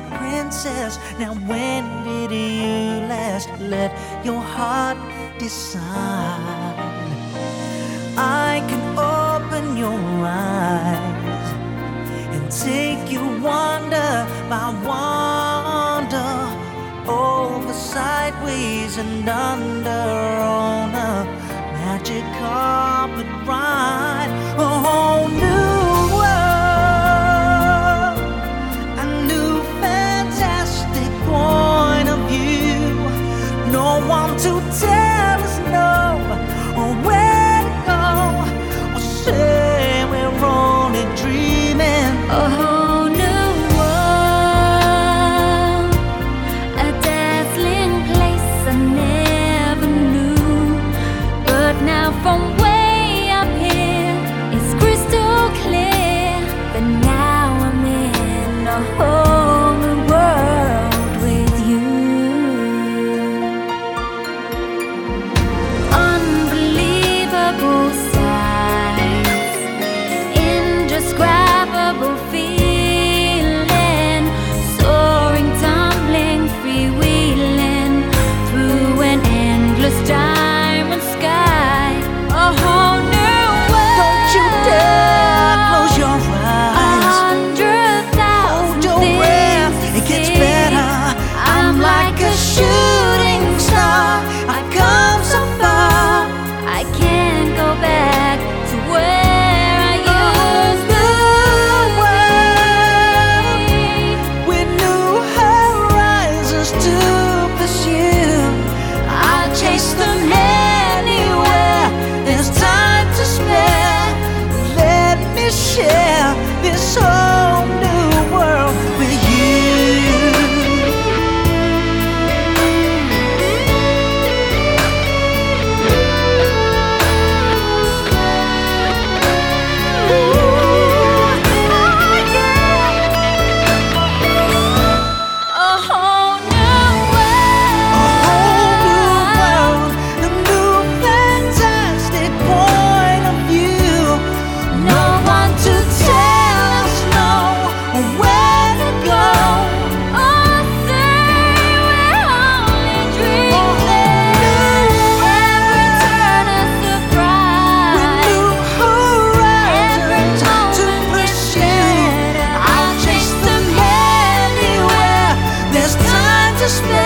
princess. Now when did you last let your heart decide? I can open your eyes and take you wonder by wonder, over, sideways, and under, on a magic carpet ride. A whole new world, a new fantastic point of view. No one to tell us no, or where to go, or say we're only dreaming. A whole new world, a dazzling place I never knew. But now from way up here, it's crystal clear that now I'm in a whole new world with you. Unbelievable sights, indescribable feeling, soaring, tumbling, freewheeling through an endless diamond sky. A whole new world. Don't you dare close your eyes. 100,000 Hold your breath, it gets better. I'm like a shooting star. I come so far. I can't go back to where I used to be. With new horizons to pursue, I'll chase them anywhere. There's time to spare. Let me share this whole new world with you. A whole new world, A new fantastic point of view. No one to tell us no, or where to go. oh say we're only dreaming. Every turn a surprise. New horizons to pursue. I'll chase them anywhere. There's time to spare.